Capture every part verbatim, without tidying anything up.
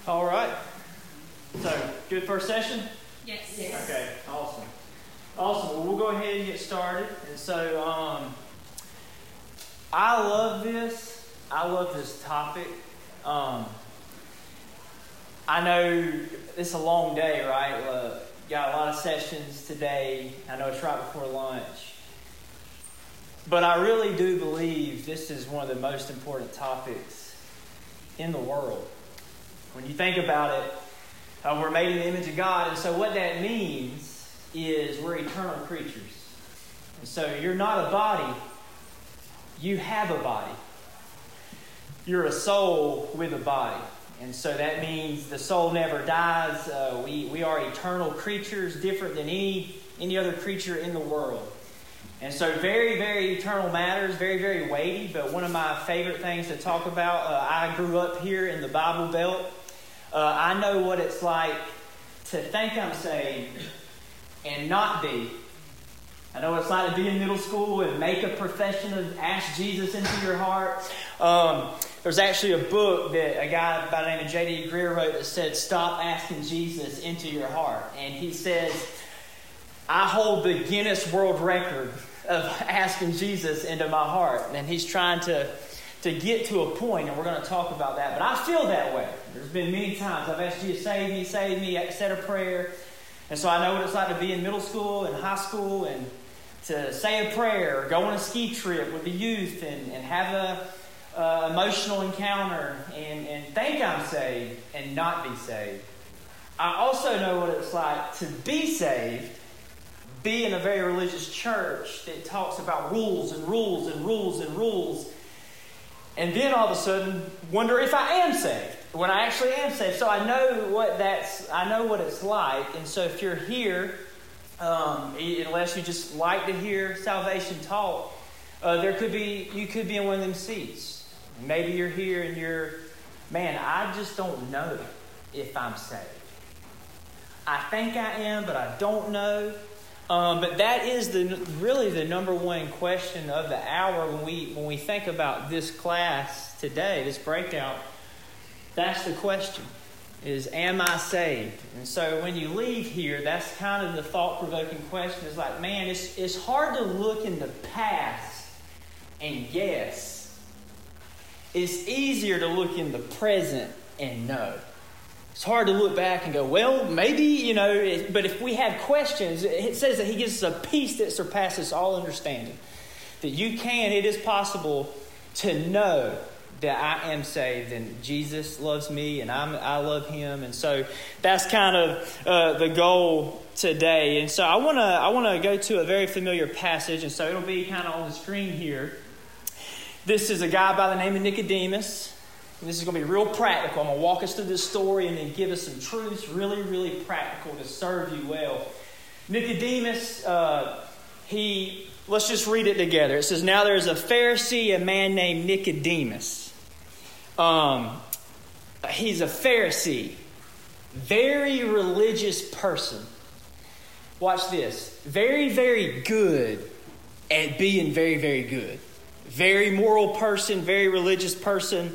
All right. So, good first session? Yes. yes. Okay, awesome. Awesome. Well, we'll go ahead and get started. And so, um, I love this. I love this topic. Um, I know it's a long day, right? Uh, got a lot of sessions today. I know it's right before lunch. But I really do believe this is one of the most important topics in the world. When you think about it, uh, we're made in the image of God. And so what that means is we're eternal creatures. And so you're not a body. You have a body. You're a soul with a body. And so that means the soul never dies. Uh, we, we are eternal creatures, different than any, any other creature in the world. And so very, very eternal matters, very, very weighty. But one of my favorite things to talk about, uh, I grew up here in the Bible Belt. Uh, I know what it's like to think I'm saved and not be. I know what it's like to be in middle school and make a profession of ask Jesus into your heart. Um, there's actually a book that a guy by the name of J D Greear wrote that said, "Stop asking Jesus into your heart." And he says, I hold the Guinness World Record of asking Jesus into my heart. And he's trying to, to get to a point, and we're going to talk about that. But I feel that way. There's been many times I've asked Jesus, save me, save me, said a prayer. And so I know what it's like to be in middle school and high school and to say a prayer or go on a ski trip with the youth and, and have a uh, emotional encounter and, and think I'm saved and not be saved. I also know what it's like to be saved, be in a very religious church that talks about rules and rules and rules and rules, and then all of a sudden wonder if I am saved when I actually am saved. So I know what that's. I know what it's like. And so if you're here, um, unless you just like to hear salvation taught, uh, there could be you could be in one of them seats. Maybe you're here and you're, man, I just don't know if I'm saved. I think I am, but I don't know. Um, but that is the really the number one question of the hour when we when we think about this class today, this breakdown. That's the question: is am I saved? And so when you leave here, that's kind of the thought-provoking question. It's like, man, it's it's hard to look in the past and guess. It's easier to look in the present and know. It's hard to look back and go, well, maybe, you know, it, but if we have questions, it says that he gives us a peace that surpasses all understanding. That you can, it is possible to know that I am saved and Jesus loves me and I'm, I love him. And so that's kind of uh, the goal today. And so I want to I want to go to a very familiar passage. And so it'll be kind of on the screen here. This is a guy by the name of Nicodemus. And this is going to be real practical. I'm going to walk us through this story and then give us some truths, really, really practical to serve you well. Nicodemus, uh, he, let's just read it together. It says, now there's a Pharisee, a man named Nicodemus. Um, he's a Pharisee, very religious person. Watch this. Very, very good at being very, very good. Very moral person, very religious person.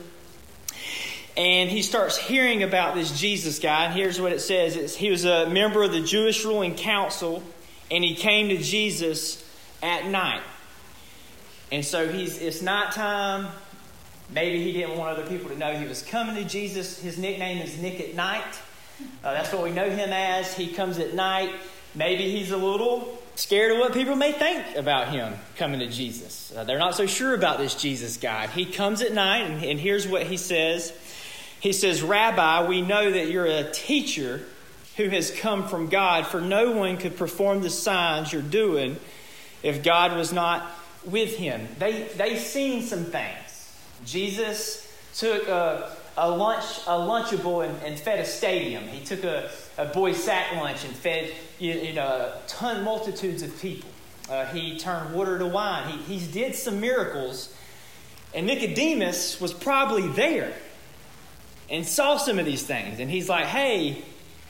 And he starts hearing about this Jesus guy. And here's what it says. It's, he was a member of the Jewish ruling council. And he came to Jesus at night. And so he's it's nighttime. Maybe he didn't want other people to know he was coming to Jesus. His nickname is Nick at Night. Uh, that's what we know him as. He comes at night. Maybe he's a little scared of what people may think about him coming to Jesus. Uh, they're not so sure about this Jesus guy. He comes at night, and, and here's what he says. He says, Rabbi, we know that you're a teacher who has come from God, for no one could perform the signs you're doing if God was not with him. They they seen some things. Jesus took a, a lunch a Lunchable and, and fed a stadium. He took a, a boy sack lunch and fed you, you know a ton multitudes of people. Uh, he turned water to wine. He he did some miracles, and Nicodemus was probably there and saw some of these things. And he's like, hey,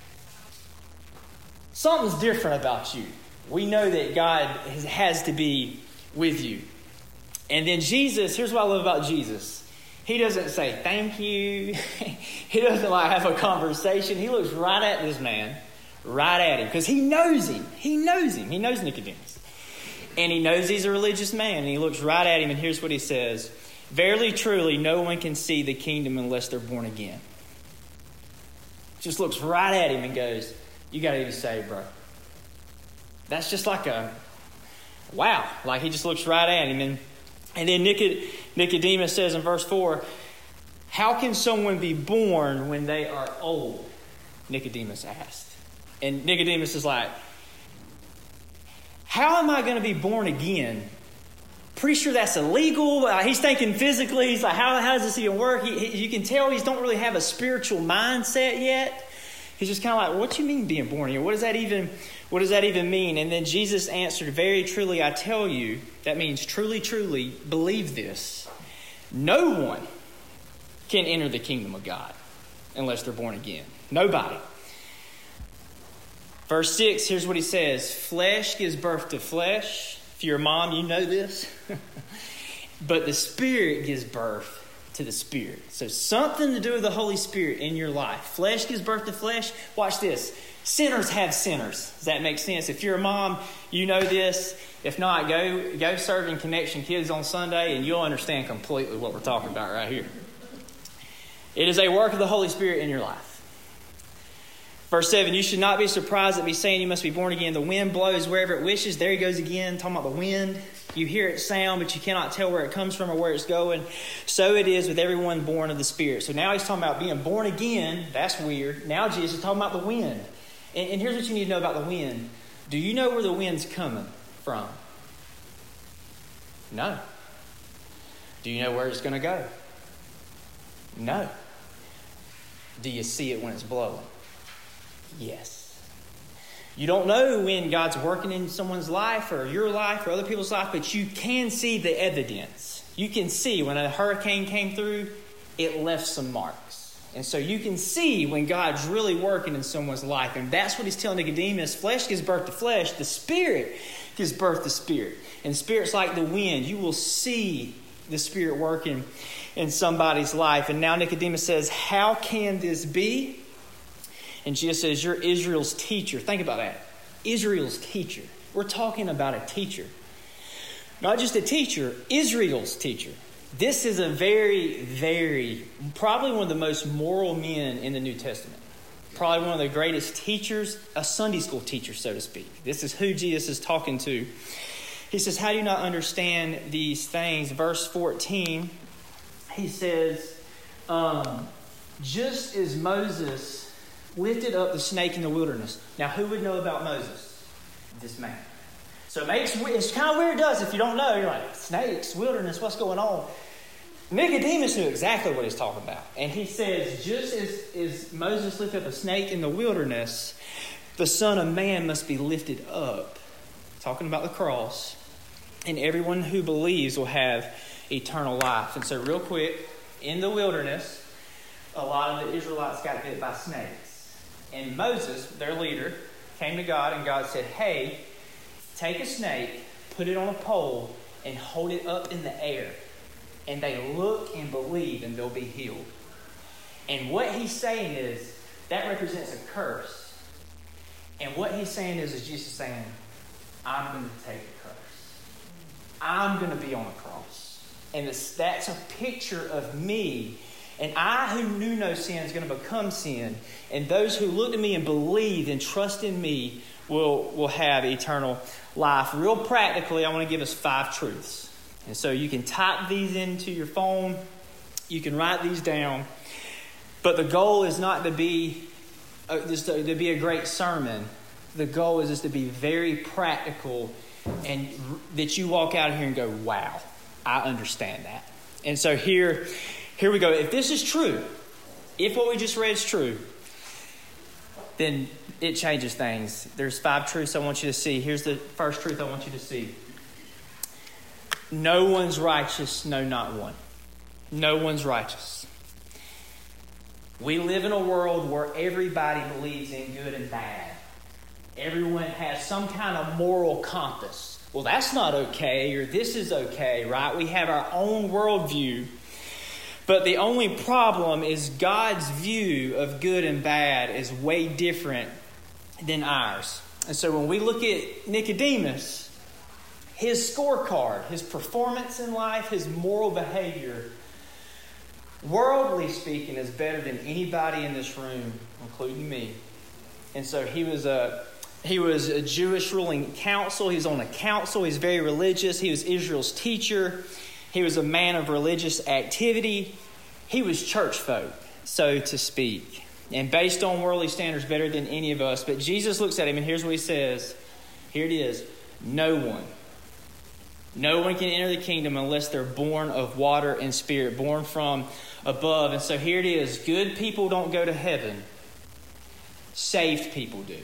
something's different about you. We know that God has to be with you. And then Jesus, here's what I love about Jesus. He doesn't say thank you. He doesn't like have a conversation. He looks right at this man, right at him, because he knows him. He knows him. He knows Nicodemus. And he knows he's a religious man. And he looks right at him, and here's what he says. Verily, truly, no one can see the kingdom unless they're born again. Just looks right at him and goes, you got to be saved, bro. That's just like a, wow. Like he just looks right at him. And, and then Nicodemus says in verse four, how can someone be born when they are old? Nicodemus asked. And Nicodemus is like, how am I going to be born again? Pretty sure that's illegal. Uh, he's thinking physically. He's like, how, how does this even work? He, he, you can tell he don't really have a spiritual mindset yet. He's just kind of like, well, what do you mean being born again? What does that even, what does that even mean? And then Jesus answered, very truly, I tell you, that means truly, truly, believe this. No one can enter the kingdom of God unless they're born again. Nobody. Verse six, here's what he says. Flesh gives birth to flesh. If you're a mom, you know this. But the Spirit gives birth to the Spirit. So something to do with the Holy Spirit in your life. Flesh gives birth to flesh. Watch this. Sinners have sinners. Does that make sense? If you're a mom, you know this. If not, go, go serve in Connection Kids on Sunday and you'll understand completely what we're talking about right here. It is a work of the Holy Spirit in your life. Verse seven, you should not be surprised at me saying you must be born again. The wind blows wherever it wishes. There he goes again, talking about the wind. You hear it sound, but you cannot tell where it comes from or where it's going. So it is with everyone born of the Spirit. So now he's talking about being born again. That's weird. Now Jesus is talking about the wind. And, and here's what you need to know about the wind. Do you know where the wind's coming from? No. Do you know where it's going to go? No. Do you see it when it's blowing? Yes. You don't know when God's working in someone's life or your life or other people's life, but you can see the evidence. You can see when a hurricane came through, it left some marks. And so you can see when God's really working in someone's life. And that's what he's telling Nicodemus. Flesh gives birth to flesh. The Spirit gives birth to spirit. And Spirit's like the wind. You will see the Spirit working in somebody's life. And now Nicodemus says, how can this be? And Jesus says, you're Israel's teacher. Think about that. Israel's teacher. We're talking about a teacher. Not just a teacher, Israel's teacher. This is a very, very, probably one of the most moral men in the New Testament. Probably one of the greatest teachers, a Sunday school teacher, so to speak. This is who Jesus is talking to. He says, how do you not understand these things? Verse fourteen, he says, um, just as Moses lifted up the snake in the wilderness. Now, who would know about Moses? This man. So it makes, it's kind of weird, does it? If you don't know, you're like, snakes, wilderness, what's going on? Nicodemus knew exactly what he's talking about. And he says, just as, as Moses lifted up a snake in the wilderness, the Son of Man must be lifted up. Talking about the cross. And everyone who believes will have eternal life. And so real quick, in the wilderness, a lot of the Israelites got bit by snakes. And Moses, their leader, came to God and God said, hey, take a snake, put it on a pole, and hold it up in the air. And they look and believe and they'll be healed. And what he's saying is, that represents a curse. And what he's saying is, is Jesus saying, I'm going to take the curse. I'm going to be on the cross. And this, that's a picture of me. And I who knew no sin is going to become sin. And those who look to me and believe and trust in me will, will have eternal life. Real practically, I want to give us five truths. And so you can type these into your phone. You can write these down. But the goal is not to be, uh, just to, to be a great sermon. The goal is just to be very practical and r- that you walk out of here and go, wow, I understand that. And so here... Here we go. If this is true, if what we just read is true, then it changes things. There's five truths I want you to see. Here's the first truth I want you to see. No one's righteous, no, not one. No one's righteous. We live in a world where everybody believes in good and bad. Everyone has some kind of moral compass. Well, that's not okay, or this is okay, right? We have our own worldview. But the only problem is God's view of good and bad is way different than ours. And so when we look at Nicodemus, his scorecard, his performance in life, his moral behavior, worldly speaking, is better than anybody in this room, including me. And so he was a he was a Jewish ruling council. He was on a council. He's very religious. He was Israel's teacher. He was a man of religious activity. He was church folk, so to speak. And based on worldly standards, better than any of us. But Jesus looks at him, and here's what he says. Here it is. No one. No one can enter the kingdom unless they're born of water and spirit, born from above. And so here it is. Good people don't go to heaven. Saved people do.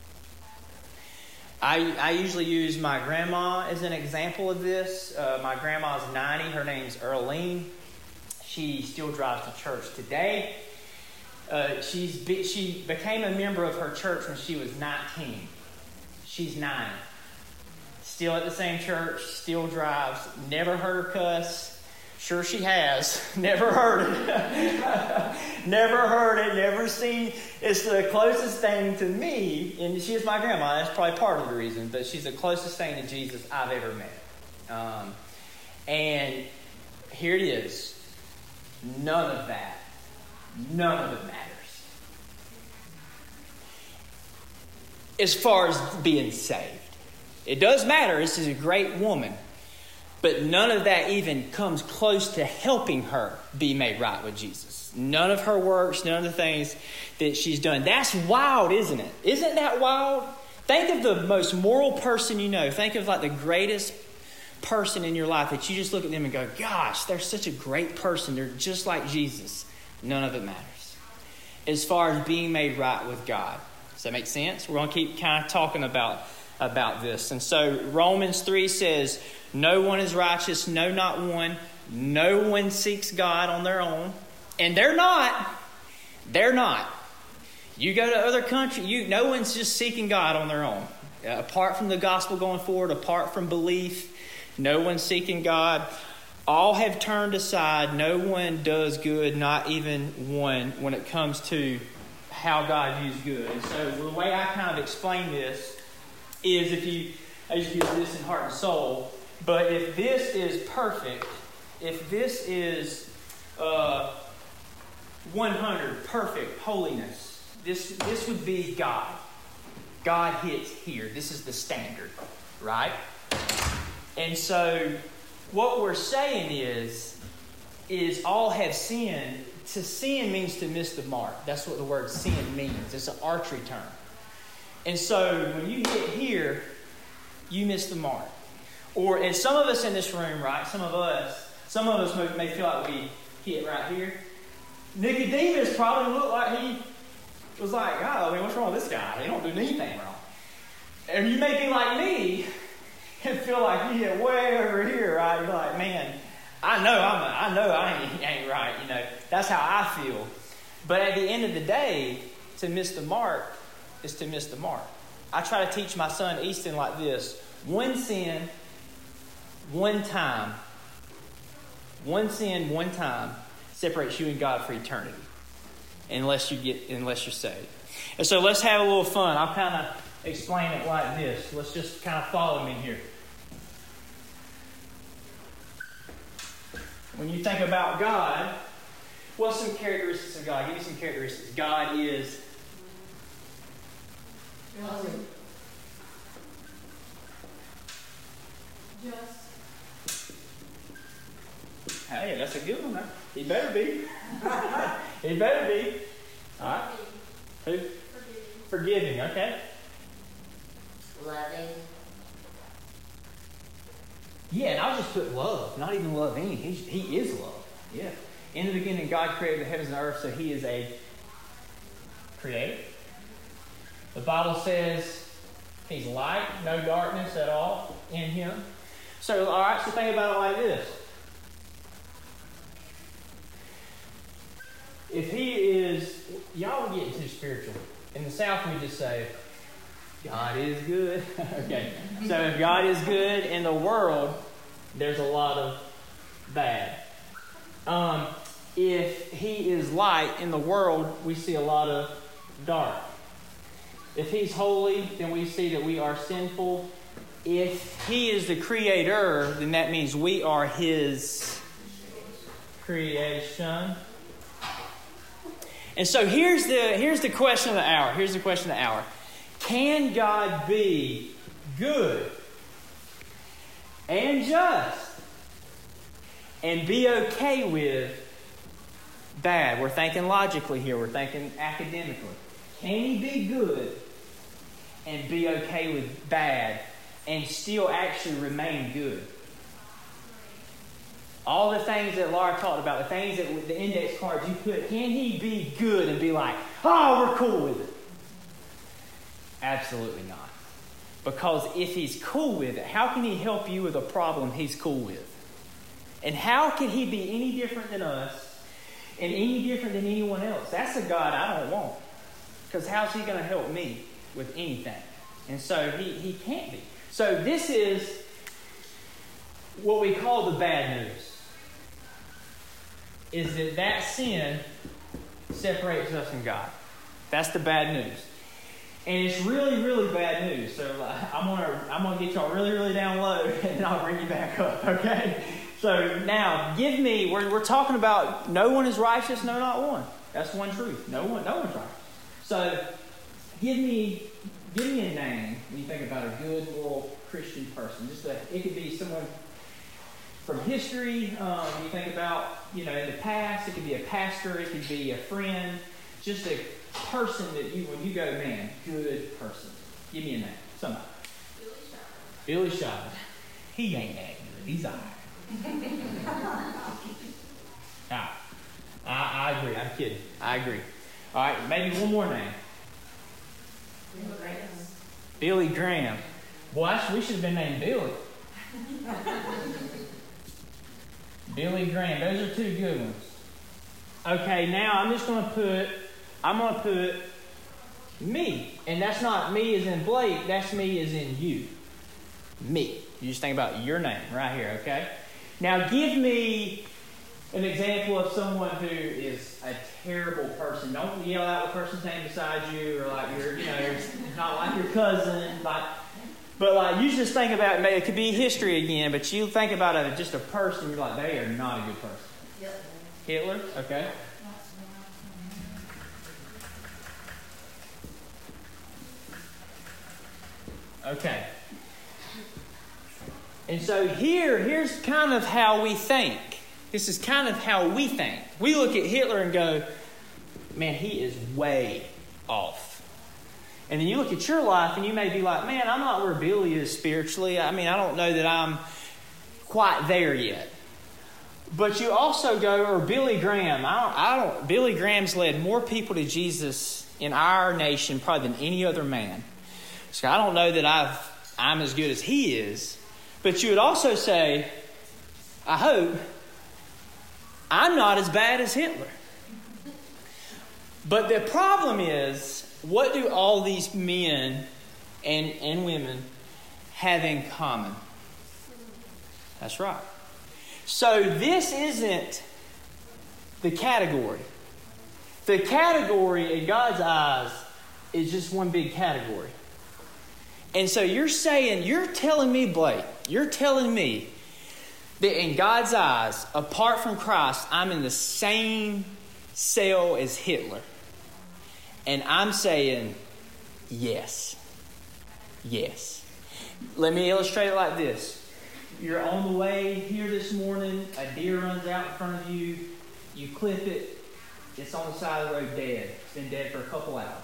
I, I usually use my grandma as an example of this. Uh, my grandma's ninety. Her name's Earlene. She still drives to church today. Uh, she's be, she became a member of her church when she was nineteen. She's nine. Still at the same church. Still drives. Never heard her cuss. Sure she has. Never heard it. Never heard it. Never seen. It's the closest thing to me. And she is my grandma. That's probably part of the reason. But she's the closest thing to Jesus I've ever met. Um, and here it is. None of that. None of it matters. As far as being saved. It does matter. This is a great woman. But none of that even comes close to helping her be made right with Jesus. None of her works, none of the things that she's done. That's wild, isn't it? Isn't that wild? Think of the most moral person you know. Think of like the greatest person in your life that you just look at them and go, gosh, they're such a great person. They're just like Jesus. None of it matters. As far as being made right with God. Does that make sense? We're going to keep kind of talking about, about this. And so Romans three says, no one is righteous, no, not one. No one seeks God on their own. And they're not. They're not. You go to other countries, you, no one's just seeking God on their own. Uh, apart from the gospel going forward, apart from belief, no one's seeking God. All have turned aside. No one does good, not even one, when it comes to how God views good. And so the way I kind of explain this is if you, I just use this in heart and soul, but if this is perfect, if this is uh, one hundred, perfect holiness, this, this would be God. God hits here. This is the standard, right? And so what we're saying is, is all have sinned. To sin means to miss the mark. That's what the word sin means. It's an archery term. And so when you hit here, you miss the mark. Or, and some of us in this room, right, some of us, some of us may, may feel like we hit right here. Nicodemus probably looked like he was like, God, I mean, what's wrong with this guy? He don't do anything wrong. And you may be like me and feel like you hit way over here, right? You're like, man, I know I'm a, I know I ain't, ain't right, you know. That's how I feel. But at the end of the day, to miss the mark is to miss the mark. I try to teach my son Easton like this. One sin, one time. One sin, one time separates you and God for eternity. Unless you get, unless you're saved. And so let's have a little fun. I'll kind of explain it like this. Let's just kind of follow me here. When you think about God, what's some characteristics of God? Give me some characteristics. God is loving, just. Hey, that's a good one, huh? He better be. He better be. All right. Who? Forgiving. Forgiving, okay. Loving. Yeah, and I'll just put love, not even loving. He's, he is love. Yeah. In the beginning, God created the heavens and the earth, so he is a creator. The Bible says he's light, no darkness at all in him. So, all right, so think about it like this. If he is, y'all are getting too spiritual. In the South, we just say, God is good. Okay. So if God is good in the world, there's a lot of bad. Um, if he is light in the world, we see a lot of dark. If he's holy, then we see that we are sinful. If he is the creator, then that means we are his creation. And so here's the here's the question of the hour. Here's the question of the hour. Can God be good and just and be okay with bad? We're thinking logically here. We're thinking academically. Can he be good and be okay with bad and still actually remain good? All the things that Laura talked about, the things that the index cards you put, can he be good and be like, oh, we're cool with it? Absolutely not. Because if he's cool with it, how can he help you with a problem he's cool with? And how can he be any different than us and any different than anyone else? That's a God I don't want. Because how's he going to help me with anything? And so he, he can't be. So this is what we call the bad news. Is that that sin separates us from God. That's the bad news. And it's really, really bad news. So uh, I'm gonna I'm gonna get y'all really, really down low, and then I'll bring you back up. Okay. So now, give me. We're we're talking about no one is righteous, no, not one. That's one truth. No one, no one's righteous. So give me give me a name when you think about a good moral Christian person. Just a, it could be someone from history. Um, you think about, you know, in the past. It could be a pastor. It could be a friend. Just a person that you, when you go, man, good person. Give me a name. Somebody. Billy Shire. Billy Shire. He ain't that good. He's all right. ah, I, I agree. I'm kidding. I agree. All right, maybe one more name. Billy Graham. Billy Graham. Boy, I, we should have been named Billy. Billy Graham. Those are two good ones. Okay, now I'm just going to put, I'm going to put me. And that's not me as in Blake. That's me as in you. Me. You just think about your name right here, okay? Now give me an example of someone who is a terrible person. Don't yell out the person's name beside you, or like you're, you know, it's not like your cousin, like. But like you just think about, it could be history again, but you think about it, just a person, you're like, they are not a good person. Hitler. Hitler? Okay. Okay. And so here, here's kind of how we think. This is kind of how we think. We look at Hitler and go, man, he is way off. And then you look at your life and you may be like, man, I'm not where Billy is spiritually. I mean, I don't know that I'm quite there yet. But you also go, or Billy Graham. I don't, I don't, Billy Graham's led more people to Jesus in our nation probably than any other man. So I don't know that I've, I'm as good as he is. But you would also say, I hope, I'm not as bad as Hitler. But the problem is, what do all these men and, and women have in common? That's right. So this isn't the category. The category in God's eyes is just one big category. And so you're saying, you're telling me, Blake, you're telling me that in God's eyes, apart from Christ, I'm in the same cell as Hitler. And I'm saying, yes. Yes. Let me illustrate it like this. You're on the way here this morning. A deer runs out in front of you. You clip it. It's on the side of the road dead. It's been dead for a couple hours.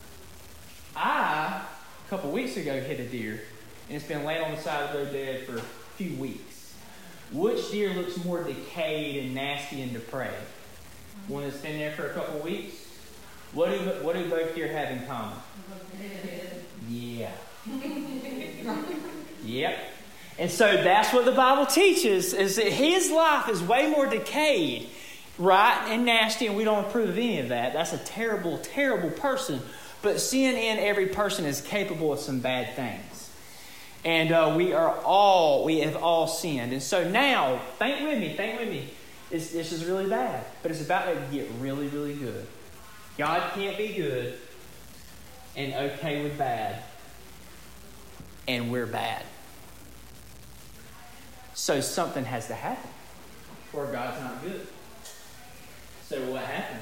I, a couple weeks ago, hit a deer. And it's been laying on the side of the road dead for a few weeks. Which deer looks more decayed and nasty and depraved? One that's been there for a couple weeks? What do, what do both deer have in common? Yeah. Yep. And so that's what the Bible teaches, is that his life is way more decayed, right, and nasty, and we don't approve of any of that. That's a terrible, terrible person. But sin in every person is capable of some bad things. And uh, we are all, we have all sinned. And so now, think with me, think with me. It's, this is really bad, but it's about to get really, really good. God can't be good and okay with bad, and we're bad. So something has to happen, or God's not good. So what happens?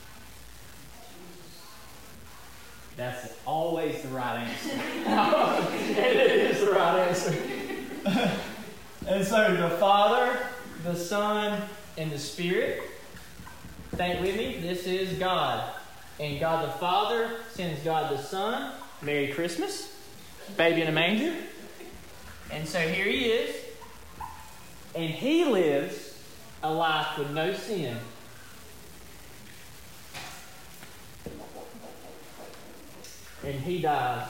That's always the right answer. And it is the right answer. And so the Father, the Son, and the Spirit, think with me, this is God. And God the Father sends God the Son. Merry Christmas. Baby in a manger. And so here he is. And he lives a life with no sin. And he dies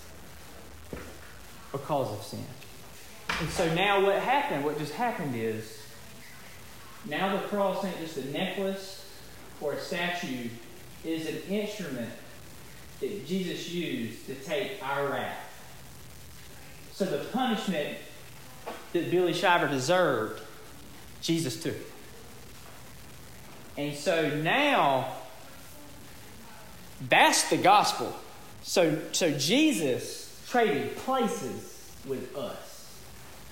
because of sin. And so now what happened, what just happened is, now the cross ain't just a necklace or a statue. It is an instrument that Jesus used to take our wrath. So the punishment that Billy Shiver deserved, Jesus took. And so now, that's the gospel. So, so Jesus traded places with us.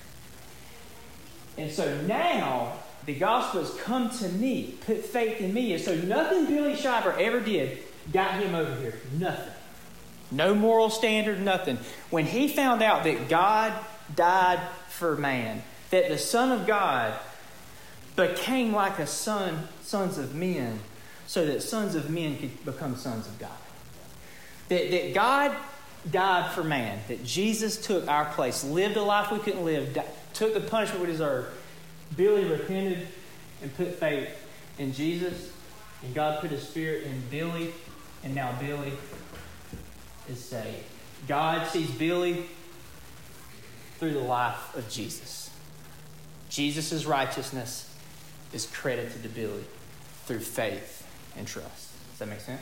And so now, the gospel has come to me, put faith in me. And so nothing Billy Shiver ever did got him over here. Nothing. No moral standard, nothing. When he found out that God died for man, that the Son of God became like a son, sons of men, so that sons of men could become sons of God. That, that God died for man, that Jesus took our place, lived a life we couldn't live, di- took the punishment we deserved. Billy repented and put faith in Jesus, and God put his Spirit in Billy, and now Billy is saved. God sees Billy through the life of Jesus. Jesus' righteousness is credited to Billy through faith and trust. Does that make sense?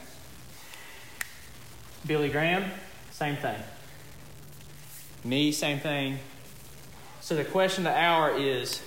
Billy Graham, same thing. Me, same thing. So the question of the hour is,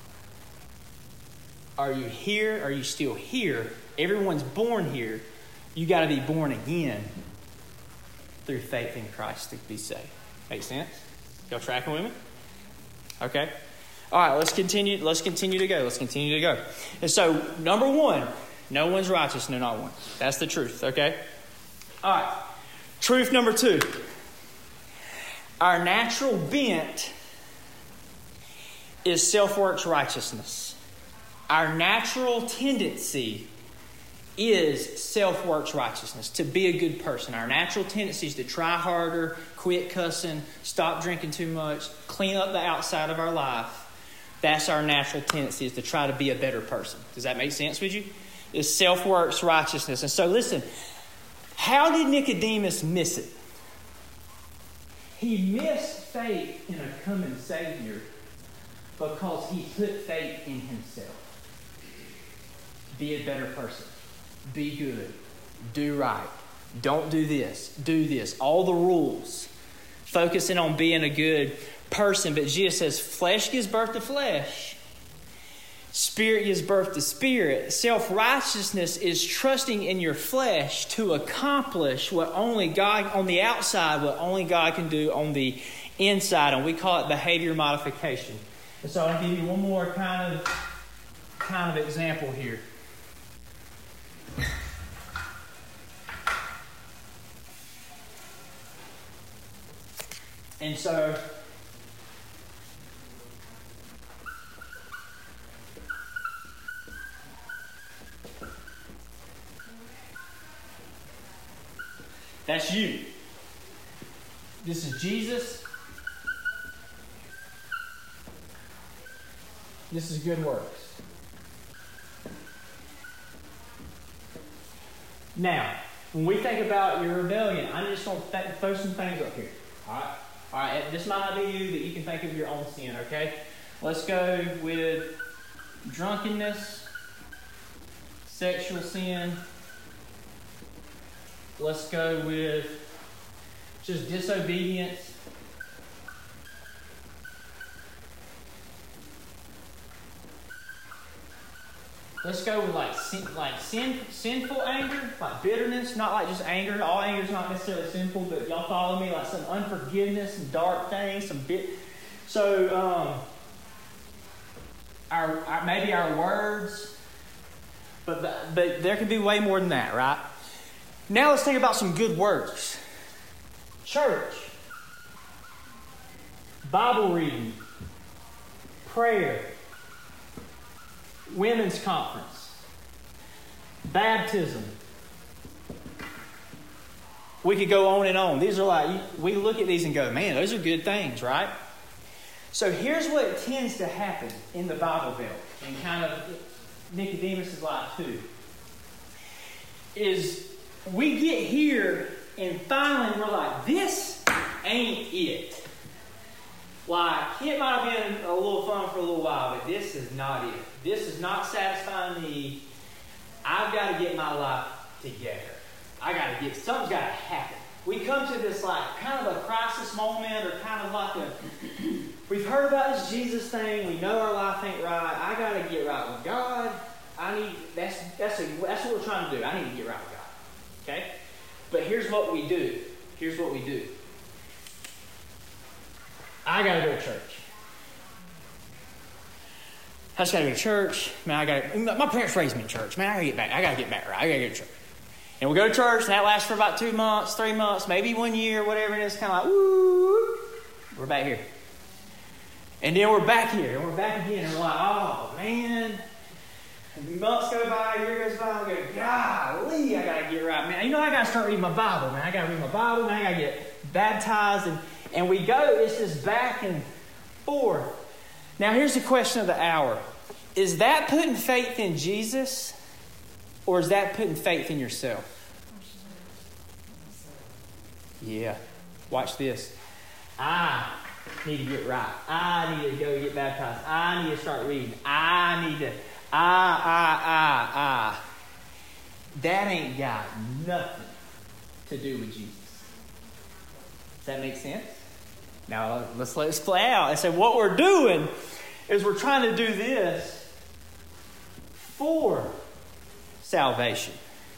are you here? Are you still here? Everyone's born here. You got to be born again through faith in Christ to be saved. Make sense? Y'all tracking with me? Okay. All right, let's continue. Let's continue to go. Let's continue to go. And so, number one, no one's righteous, no, not one. That's the truth, okay? All right. Truth number two. Our natural bent is self-works righteousness. Our natural tendency is self-works righteousness, to be a good person. Our natural tendency is to try harder, quit cussing, stop drinking too much, clean up the outside of our life. That's our natural tendency, is to try to be a better person. Does that make sense with you? It's self-works righteousness. And so listen, how did Nicodemus miss it? He missed faith in a coming Savior because he put faith in himself. Be a better person. Be good. Do right. Don't do this. Do this. All the rules. Focusing on being a good person. But Jesus says flesh gives birth to flesh. Spirit gives birth to spirit. Self-righteousness is trusting in your flesh to accomplish what only God, on the outside, what only God can do on the inside. And we call it behavior modification. And so I'll give you one more kind of, kind of example here. And so, that's you. This is Jesus. This is good works. Now, when we think about your rebellion, I'm just going to th- throw some things up here. All right? All right, this might not be you, that you can think of your own sin, okay? Let's go with drunkenness, sexual sin. Let's go with just disobedience. let's go with like sin, like sin, sinful anger, like bitterness, not like just anger. All anger is not necessarily sinful, but y'all follow me, like some unforgiveness, some dark things, some bit. So, um, our, our maybe our words, but the, but there could be way more than that, right? Now let's think about some good works. Church, Bible reading, prayer, women's conference, baptism. We could go on and on. These are like, we look at these and go, man, those are good things, right? So here's what tends to happen in the Bible Belt, and kind of Nicodemus' life too, is we get here and finally we're like, this ain't it. Like, it might have been a little fun for a little while, but this is not it. This is not satisfying me. I've got to get my life together. I got to get, something's got to happen. We come to this like kind of a crisis moment, or kind of like a, we've heard about this Jesus thing. We know our life ain't right. I got to get right with God. I need, that's, that's, a, that's what we're trying to do. I need to get right with God. Okay? But here's what we do. Here's what we do. I got to go to church. I just got to go to church. Man, I got to, my parents raised me in church. Man, I got to get back. I got to get back right. I got to get to church. And we go to church, and that lasts for about two months, three months, maybe one year, whatever it is. Kind of like, woo, we're back here. And then we're back here, and we're back again, and we're like, oh, man. And months go by, a year goes by, and we go, golly, I got to get right. Man, you know, I got to start reading my Bible, man. I got to read my Bible, man. I got to get baptized. And, and we go, it's just back and forth. Now, here's the question of the hour. Is that putting faith in Jesus, or is that putting faith in yourself? Yeah. Watch this. I need to get right. I need to go get baptized. I need to start reading. I need to... I, I, I, I. That ain't got nothing to do with Jesus. Does that make sense? Now, let's let this play out. I said, what we're doing is we're trying to do this for salvation.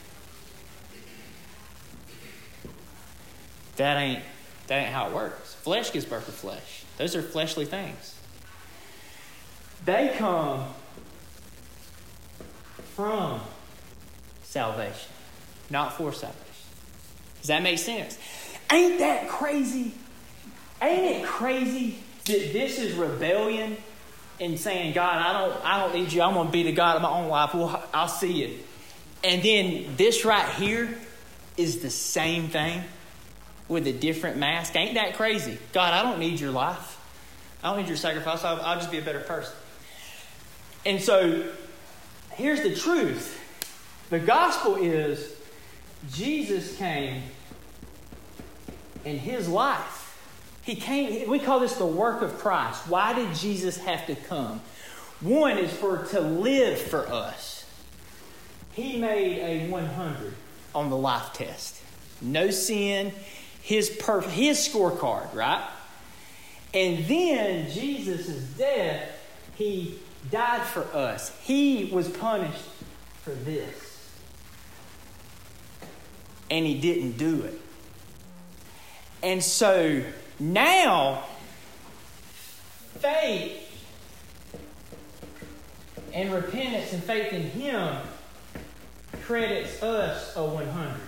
That ain't, that ain't how it works. Flesh gives birth to flesh. Those are fleshly things. They come from salvation, not for salvation. Does that make sense? Ain't that crazy? Ain't it crazy that this is rebellion and saying, God, I don't, I don't need you. I'm going to be the God of my own life. Well, I'll see it. And then this right here is the same thing with a different mask. Ain't that crazy? God, I don't need your life. I don't need your sacrifice. I'll, I'll just be a better person. And so here's the truth. The gospel is Jesus came in his life. He came, we call this the work of Christ. Why did Jesus have to come? One is for to live for us. He made a one hundred on the life test. No sin, his perf- his scorecard, right? And then Jesus' death, he died for us. He was punished for this. And he didn't do it. And so now, faith and repentance and faith in him credits us a one hundred.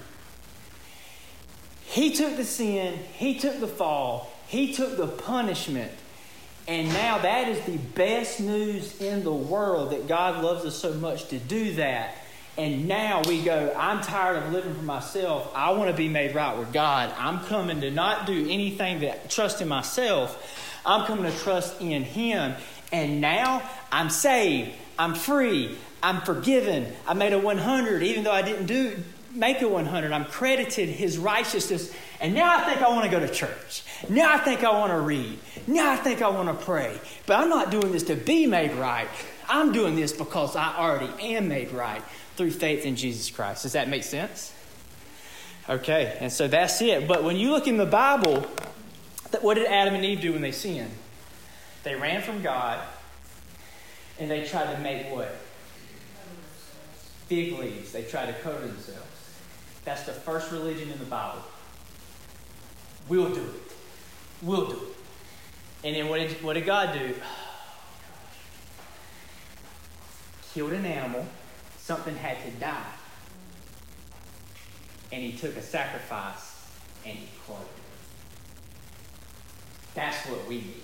He took the sin, he took the fall, he took the punishment, and now that is the best news in the world, that God loves us so much to do that. And now we go, I'm tired of living for myself. I want to be made right with God. I'm coming to not do anything that trust in myself. I'm coming to trust in him. And now I'm saved. I'm free. I'm forgiven. I made a one hundred, even though I didn't do make a one hundred. I'm credited his righteousness. And now I think I want to go to church. Now I think I want to read. Now I think I want to pray. But I'm not doing this to be made right. I'm doing this because I already am made right through faith in Jesus Christ. Does that make sense? Okay, and so that's it. But when you look in the Bible, what did Adam and Eve do when they sinned? They ran from God, and they tried to make what? fig leaves. They try to cover themselves. That's the first religion in the Bible. We'll do it. We'll do it. And then what did, what did God do? Killed an animal. Something had to die. And he took a sacrifice and he clothed it. That's what we need.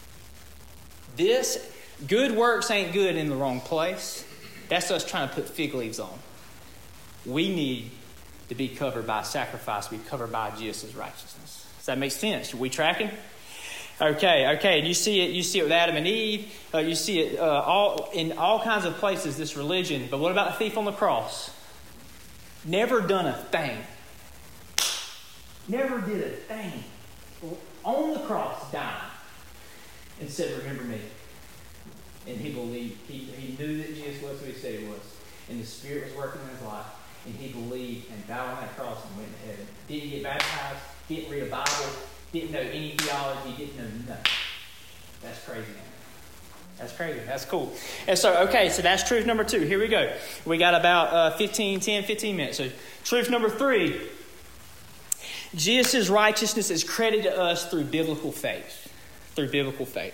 This, good works ain't good in the wrong place. That's us trying to put fig leaves on. We need to be covered by sacrifice, be covered by Jesus' righteousness. Does that make sense? Are we tracking? Okay, okay. And you see it. You see it with Adam and Eve. Uh, you see it uh, all in all kinds of places. This religion. But what about the thief on the cross? Never done a thing. Never did a thing. On the cross, died, and said, "Remember me." And he believed. He he knew that Jesus was who he said he was, and the Spirit was working in his life. And he believed and died on that cross and went to heaven. Didn't get baptized, didn't read a Bible, didn't know any theology, didn't know nothing. That's crazy, man. That's crazy. That's cool. And so, okay, so that's truth number two. Here we go. We got about uh, fifteen, ten, fifteen minutes. So truth number three, Jesus' righteousness is credited to us through biblical faith. Through biblical faith.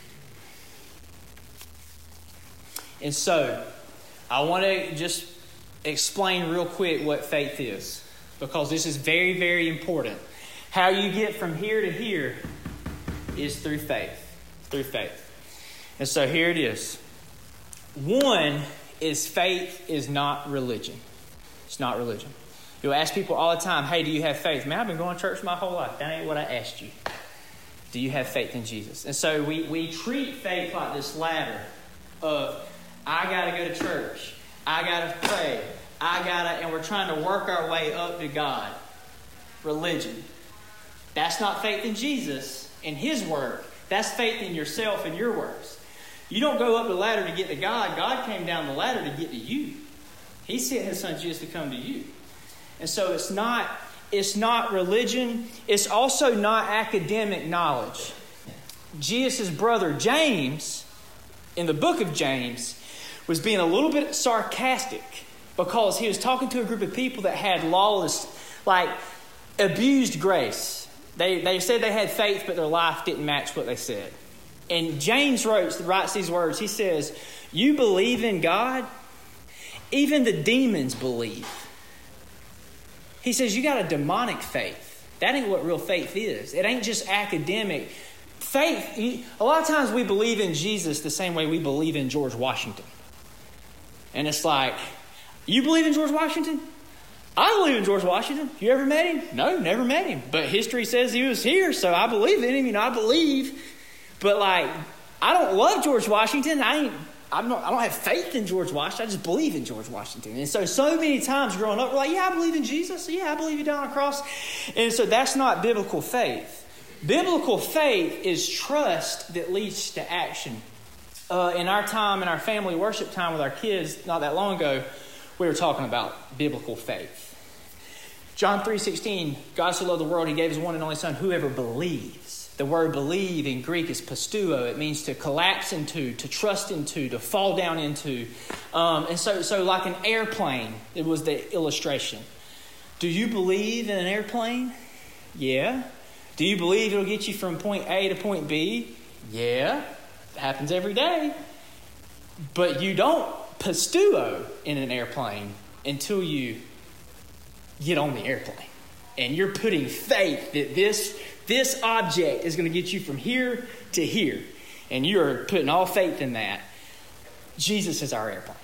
And so, I want to just explain real quick what faith is, because this is very, very important. How you get from here to here is through faith. Through faith. And so here it is. One is faith is not religion. It's not religion. You'll ask people all the time, hey, do you have faith? Man, I've been going to church my whole life. That ain't what I asked you. Do you have faith in Jesus? And so we, we treat faith like this ladder of, I got to go to church. I got to pray. I got to, and we're trying to work our way up to God. Religion. That's not faith in Jesus and His work. That's faith in yourself and your works. You don't go up the ladder to get to God. God came down the ladder to get to you. He sent His Son Jesus to come to you. And so it's not, it's not religion. It's also not academic knowledge. Jesus' brother James, in the book of James, was being a little bit sarcastic because he was talking to a group of people that had lawless, like, abused grace. They they said they had faith, but their life didn't match what they said. And James writes, writes these words. He says, you believe in God? Even the demons believe. He says, you got a demonic faith. That ain't what real faith is. It ain't just academic. Faith, a lot of times we believe in Jesus the same way we believe in George Washington. And it's like, you believe in George Washington? I believe in George Washington. You ever met him? No, never met him. But history says he was here, so I believe in him. You know, I believe. But like, I don't love George Washington. I ain't. I'm not. I don't have faith in George Washington. I just believe in George Washington. And so, so many times growing up, we're like, yeah, I believe in Jesus. Yeah, I believe He died on the cross. And so, that's not biblical faith. Biblical faith is trust that leads to action. Uh, in our time, in our family worship time with our kids, not that long ago, we were talking about biblical faith. John three sixteen, God so loved the world, He gave His one and only Son, whoever believes. The word believe in Greek is pisteuo. It means to collapse into, to trust into, to fall down into. Um, and so, so like an airplane, it was the illustration. Do you believe in an airplane? Yeah. Do you believe it'll get you from point A to point B? Yeah. It happens every day. But you don't pisteuo in an airplane until you get on the airplane. And you're putting faith that this, this object is going to get you from here to here. And you're putting all faith in that. Jesus is our airplane.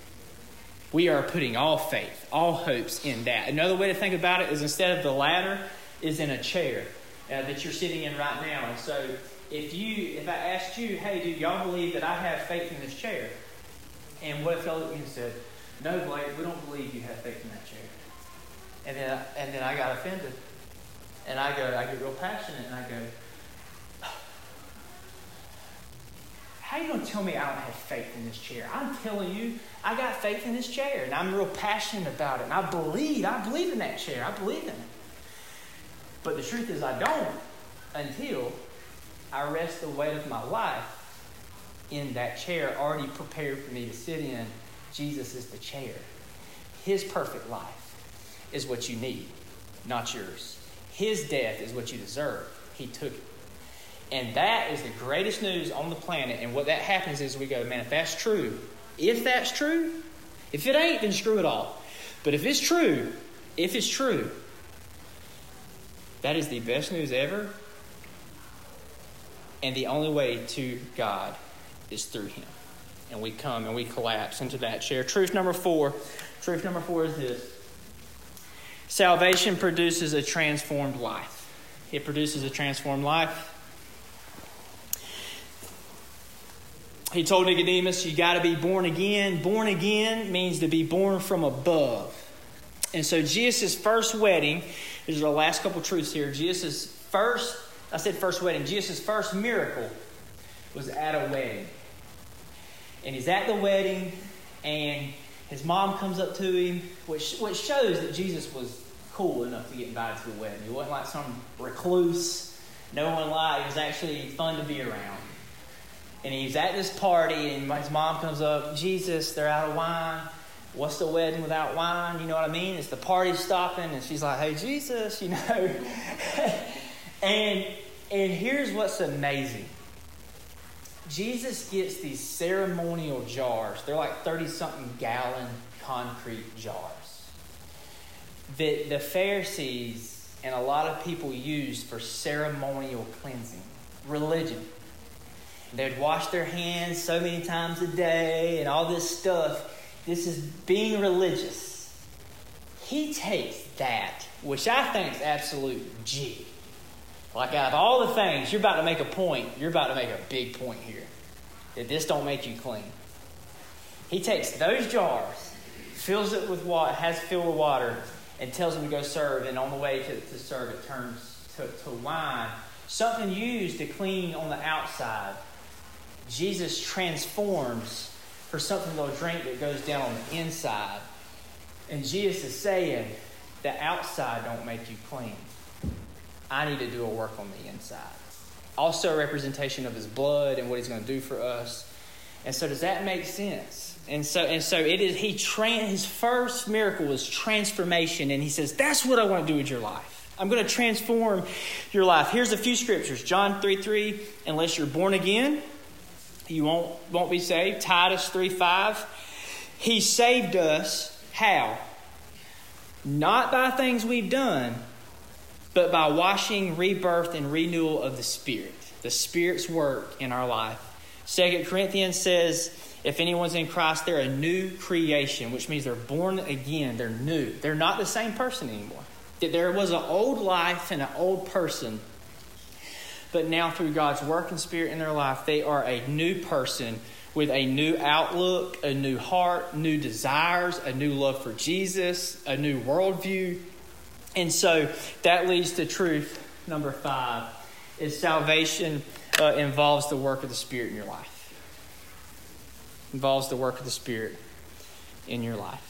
We are putting all faith, all hopes in that. Another way to think about it is instead of the ladder is in a chair uh, that you're sitting in right now. And so if you, if I asked you, hey, do y'all believe that I have faith in this chair? And what if y'all looked at me and said, no, Blake, we don't believe you have faith in that chair. And then, I, and then I got offended. And I go, I get real passionate and I go, how are you going to tell me I don't have faith in this chair? I'm telling you, I got faith in this chair. And I'm real passionate about it. And I believe, I believe in that chair. I believe in it. But the truth is I don't until I rest the weight of my life in that chair already prepared for me to sit in. Jesus is the chair. His perfect life is what you need, not yours. His death is what you deserve. He took it. And that is the greatest news on the planet. And what that happens is we go, man, if that's true, if that's true, if it ain't, then screw it all. But if it's true, if it's true, that is the best news ever. And the only way to God is through Him. And we come and we collapse into that chair. Truth number four. Truth number four is this. Salvation produces a transformed life. It produces a transformed life. He told Nicodemus, you got to be born again. Born again means to be born from above. And so Jesus' first wedding, these are the last couple truths here. Jesus' first, I said first wedding, Jesus' first miracle was at a wedding. And he's at the wedding, and his mom comes up to him, which, which shows that Jesus was cool enough to get invited to the wedding. He wasn't like some recluse. No one liked. He was actually fun to be around. And he's at this party, and his mom comes up, Jesus, they're out of wine. What's the wedding without wine? You know what I mean? It's the party stopping, and she's like, hey, Jesus, you know. and and here's what's amazing. Jesus gets these ceremonial jars. They're like thirty-something gallon concrete jars that the Pharisees and a lot of people used for ceremonial cleansing, religion. They'd wash their hands so many times a day and all this stuff. This is being religious. He takes that, which I think is absolute G. Like out of all the things, you're about to make a point. You're about to make a big point here. That this don't make you clean. He takes those jars, fills it with water, has filled with water, and tells them to go serve. And on the way to, to serve, it turns to, to wine. Something used to clean on the outside. Jesus transforms for something they'll drink that goes down on the inside. And Jesus is saying, the outside don't make you clean. I need to do a work on the inside. Also a representation of His blood and what He's going to do for us. And so does that make sense? And so and so it is. He tra- his first miracle was transformation. And He says, that's what I want to do with your life. I'm going to transform your life. Here's a few scriptures. John three three, unless you're born again, you won't, won't be saved. Titus three five. He saved us. How? Not by things we've done, but by washing, rebirth, and renewal of the Spirit. The Spirit's work in our life. Second Corinthians says, if anyone's in Christ, they're a new creation, which means they're born again. They're new. They're not the same person anymore. There was an old life and an old person. But now through God's work and Spirit in their life, they are a new person with a new outlook, a new heart, new desires, a new love for Jesus, a new worldview. And so that leads to truth number five, is salvation uh, involves the work of the Spirit in your life. Involves the work of the Spirit in your life.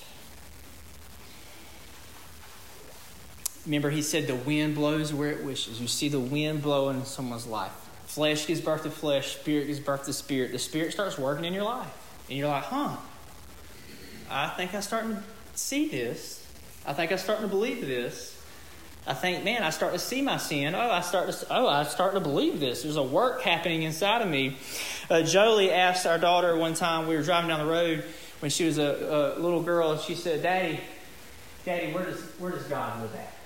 Remember, He said the wind blows where it wishes. You see the wind blowing in someone's life. Flesh gives birth to flesh. Spirit gives birth to spirit. The Spirit starts working in your life. And you're like, huh, I think I'm starting to see this. I think I'm starting to believe this. I think, man, I start to see my sin. Oh, I start to, oh, I start to believe this. There's a work happening inside of me. Uh, Jolie asked our daughter one time, we were driving down the road when she was a, a little girl, and she said, Daddy, Daddy, where does where does God live at?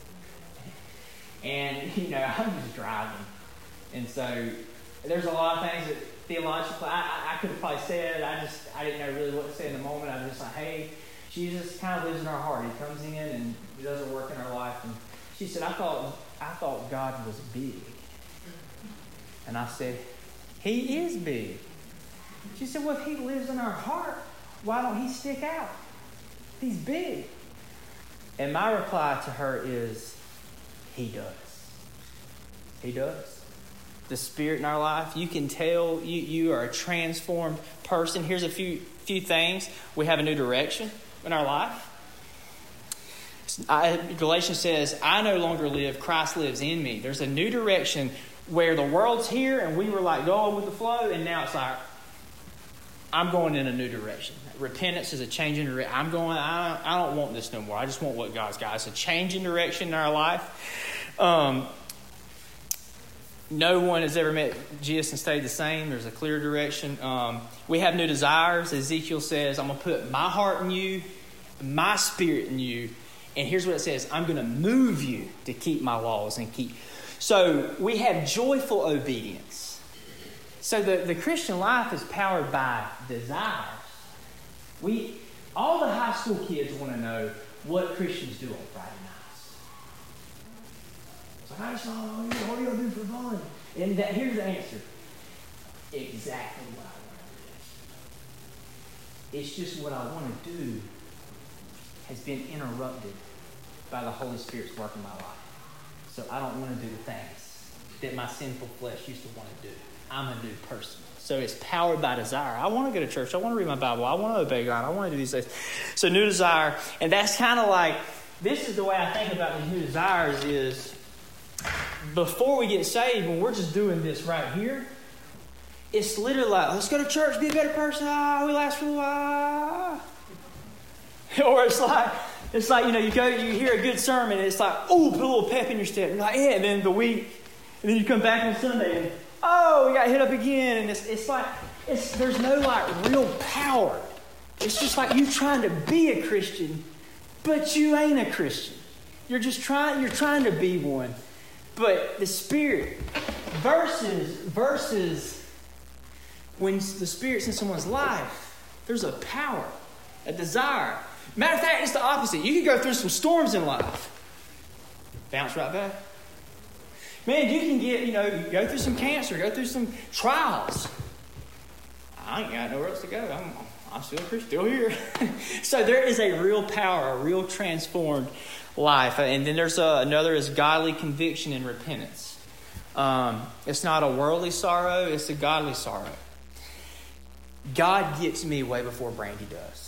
And, you know, I'm just driving. And so there's a lot of things that theologically I, I, I could have probably said. I just, I didn't know really what to say in the moment. I was just like, hey, Jesus kind of lives in our heart. He comes in and He does a work in our life. And she said, I thought, I thought God was big. And I said, He is big. She said, well, if He lives in our heart, why don't He stick out? He's big. And my reply to her is, He does. He does. The Spirit in our life, you can tell you, you are a transformed person. Here's a few few things. We have a new direction in our life. I, Galatians says, I no longer live, Christ lives in me. There's a new direction where the world's here and we were like going with the flow, and now it's like, I'm going in a new direction. repentance is a change in direction. I'm going, I, I don't want this no more. I just want what God's got. It's a change in direction in our life. Um, no one has ever met Jesus and stayed the same. There's a clear direction. Um, we have new desires. Ezekiel says, I'm going to put my heart in you, my spirit in you. And here's what it says. I'm going to move you to keep my laws and keep. So we have joyful obedience. So the, the Christian life is powered by desires. We, all the high school kids want to know what Christians do on Friday nights. It's like, I just don't know, what are you going to do for fun? And that, here's the answer. Exactly what I want to do. It's just what I want to do has been interrupted by the Holy Spirit's work in my life. So I don't want to do the things that my sinful flesh used to want to do. I'm a new person. So it's powered by desire. I want to go to church. I want to read my Bible. I want to obey God. I want to do these things. So new desire. And that's kind of like, this is the way I think about these new desires is, before we get saved, when we're just doing this right here, it's literally like, let's go to church, be a better person. Ah, we last for a while. Or it's like, it's like, you know, you go, you hear a good sermon, and it's like, oh, put a little pep in your step. You're like, yeah, and then the week, and then you come back on Sunday, and oh, we got hit up again. And it's it's like, it's there's no like real power. It's just like you trying to be a Christian, but you ain't a Christian. You're just trying, you're trying to be one. But the Spirit versus, versus when the Spirit's in someone's life, there's a power, a desire. Matter of fact, it's the opposite. You can go through some storms in life. Bounce right back. Man, you can get, you know, you go through some cancer, go through some trials. I ain't got nowhere else to go. I'm, I'm still still here. So there is a real power, a real transformed life. And then there's a, another is godly conviction and repentance. Um, it's not a worldly sorrow, it's a godly sorrow. God gets me way before Brandy does.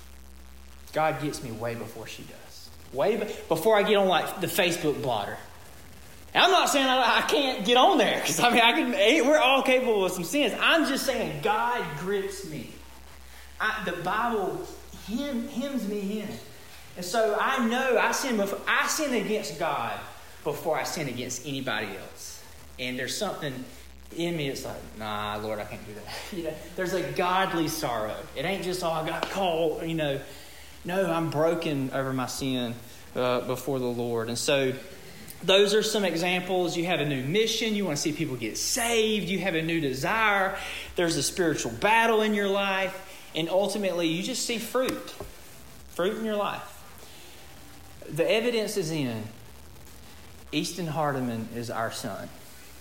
God gets me way before she does. Way be- before I get on like the Facebook blotter. And I'm not saying I, I can't get on there, because I mean I can. We're all capable of some sins. I'm just saying God grips me. I, the Bible hem, hems me in, and so I know I sin. Before, I sin against God before I sin against anybody else. And there's something in me that's like, nah, Lord, I can't do that. You know, there's a godly sorrow. It ain't just, oh, I got caught. You know, no, I'm broken over my sin uh, before the Lord, and so. Those are some examples. You have a new mission. You want to see people get saved. You have a new desire. There's a spiritual battle in your life. And ultimately, you just see fruit. Fruit in your life. The evidence is in. Easton Hardiman is our son.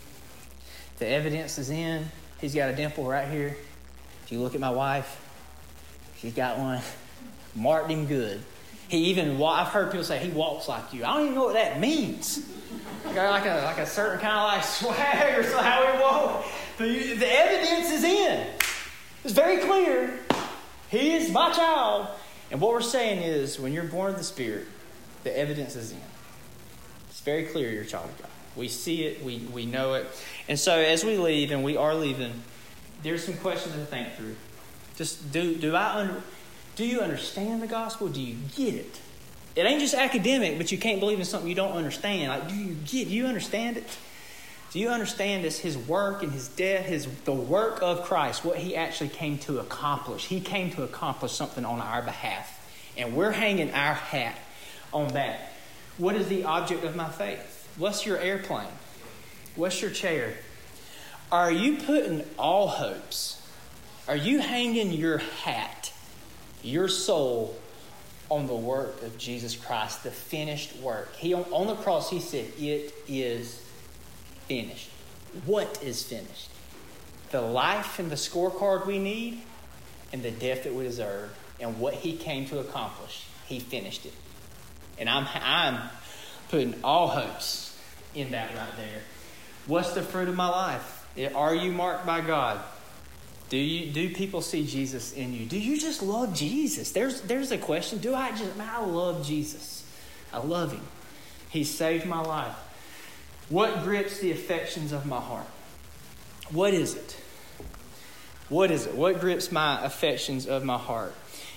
The evidence is in. He's got a dimple right here. If you look at my wife, she's got one. Marked him good. He even, I've heard people say he walks like you. I don't even know what that means. Got like a like a certain kind of like swag or so how he walk. The, the evidence is in. It's very clear. He is my child. And what we're saying is, when you're born of the Spirit, the evidence is in. It's very clear you're a child of God. We see it. We, we know it. And so as we leave, and we are leaving, there's some questions to think through. Just do, do I under... Do you understand the gospel? Do you get it? It ain't just academic, but you can't believe in something you don't understand. Like, do you get? Do you understand it? Do you understand this? His work and his death, his the work of Christ, what he actually came to accomplish. He came to accomplish something on our behalf, and we're hanging our hat on that. What is the object of my faith? What's your airplane? What's your chair? Are you putting all hopes? Are you hanging your hat? Your soul on the work of Jesus Christ, the finished work. He on, on the cross, he said, it is finished. What is finished? The life and the scorecard we need, and the death that we deserve, and what he came to accomplish. He finished it. And I'm I'm putting all hopes in that right there. What's the fruit of my life? Are you marked by God? Do you do people see Jesus in you? Do you just love Jesus? There's there's a question. Do I just man, I love Jesus. I love him. He saved my life. What grips the affections of my heart? What is it? What is it? What grips my affections of my heart?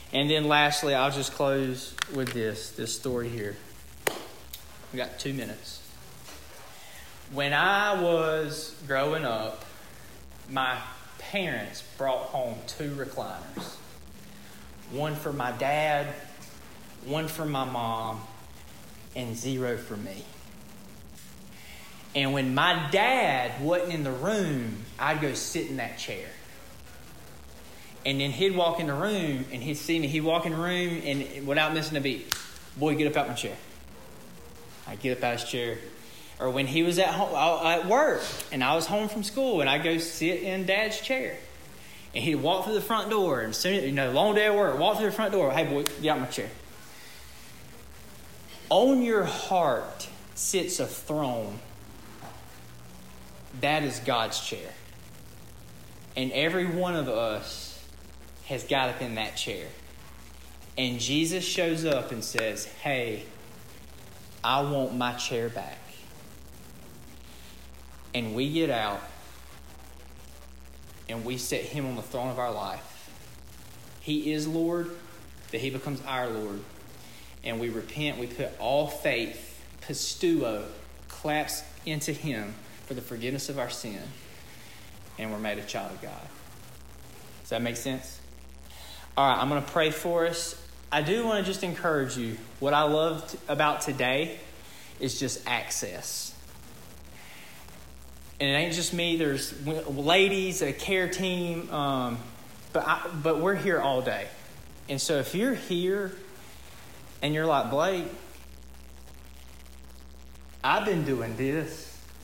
And then lastly, I'll just close with this, this story here. We got two minutes. When I was growing up, my parents brought home two recliners. One for my dad, one for my mom, and zero for me. And when my dad wasn't in the room, I'd go sit in that chair. And then he'd walk in the room and he'd see me. He'd walk in the room and without missing a beat, boy, get up out my chair. I'd get up out his chair. Or when he was at home, at work and I was home from school and I'd go sit in Dad's chair. And he'd walk through the front door and soon, you know, long day at work, walk through the front door. Hey, boy, get out my chair. On your heart sits a throne. That is God's chair. And every one of us has got up in that chair. And Jesus shows up and says, hey, I want my chair back. And we get out and we set him on the throne of our life. He is Lord, that he becomes our Lord. And we repent, we put all faith, pisteuo, claps into him for the forgiveness of our sin. And we're made a child of God. Does that make sense? All right, I'm going to pray for us. I do want to just encourage you. What I loved about today is just access. And it ain't just me. There's ladies, a care team, um, but I, but we're here all day. And so if you're here and you're like, Blake, I've been doing this.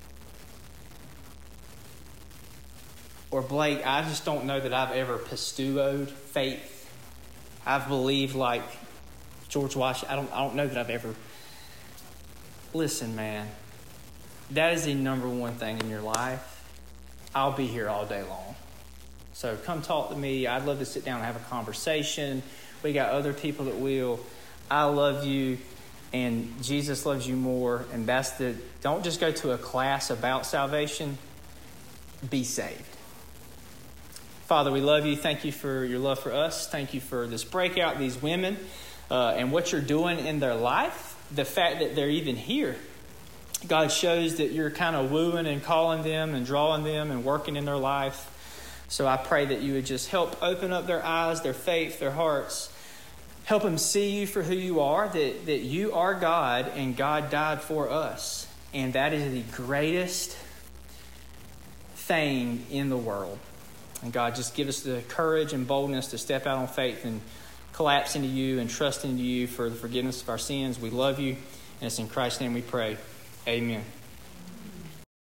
Or Blake, I just don't know that I've ever pisteuoed faith. I've believed like George Washington. I don't, I don't know that I've ever. Listen, man. That is the number one thing in your life. I'll be here all day long. So come talk to me. I'd love to sit down and have a conversation. We got other people that will. I love you, and Jesus loves you more. And that's the. Don't just go to a class about salvation. Be saved. Father, we love you. Thank you for your love for us. Thank you for this breakout, these women, uh, and what you're doing in their life. The fact that they're even here. God shows that you're kind of wooing and calling them and drawing them and working in their life. So I pray that you would just help open up their eyes, their faith, their hearts. Help them see you for who you are, that, that you are God and God died for us. And that is the greatest thing in the world. And God, just give us the courage and boldness to step out on faith and collapse into you and trust into you for the forgiveness of our sins. We love you. And it's in Christ's name we pray. Amen.